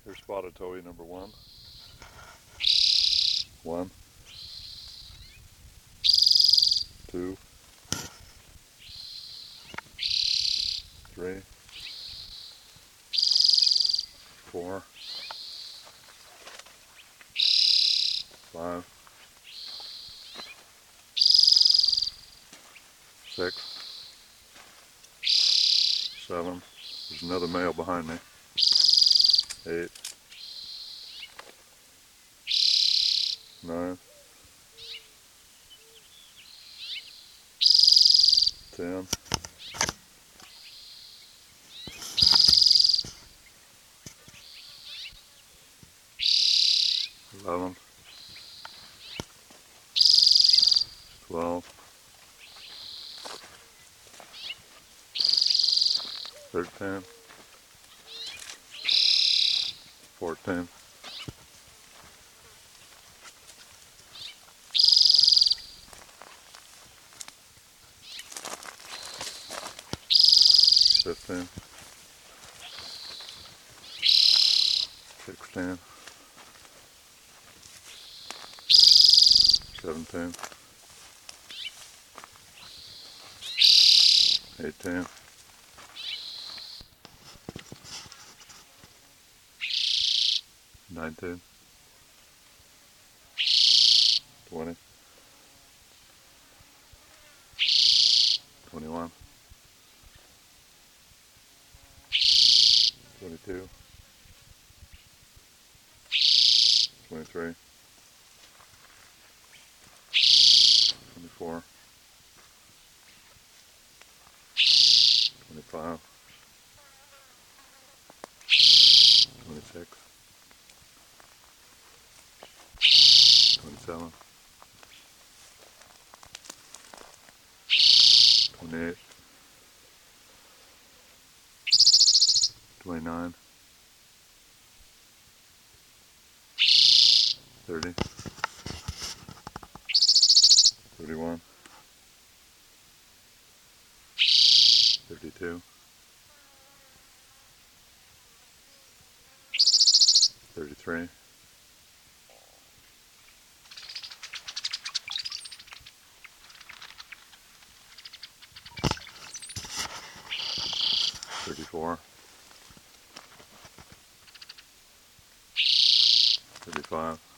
Here's spotted towhee number one. One, two, three, four, five, six, seven. There's another male behind me. 8, 9, 10, 11, 12, 13, 14, 15, 16, 17, 18, 19, 20, 21, 22, 23, 24, 25, 26, 27, 28, 29, 30, 31, 32, 33, 34, 35,